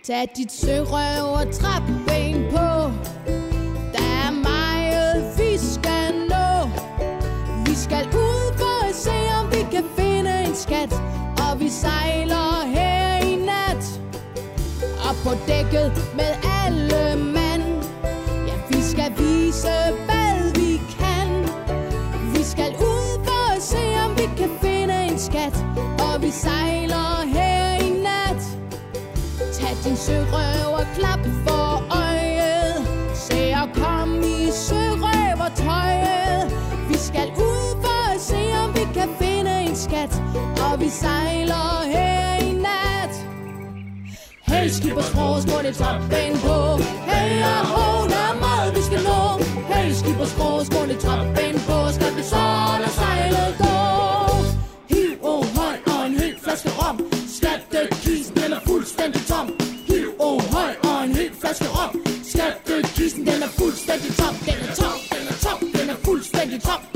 Tag dit sørøv og trapben på. Der er meget vi skal nå. Vi skal ud for at se om vi kan finde en skat. Og vi sejler her i nat. Op på dækket med alle mand. Ja, vi skal vise hvad vi kan. Vi skal ud for at se om vi kan finde en skat. Og vi sejler her i nat. Tag din sørøv og klap for øjet. Se og kom i sørøvertøjet. Vi skal ud for at se om vi kan finde en skat. Og vi sejler her i nat. Hey skipper, skrål i trappen på. Hey og ho, der er meget vi skal nå. Hey skipper, skrål i trappen på. Skal vi så lade sejlet gå? Hiv høj og en hel flaske rom. Skattekisten den er fuldstændig tom. Hiv høj og en hel flaske rom. Skattekisten den er fuldstændig tom. Den er tom, den er tom, den er fuldstændig tom.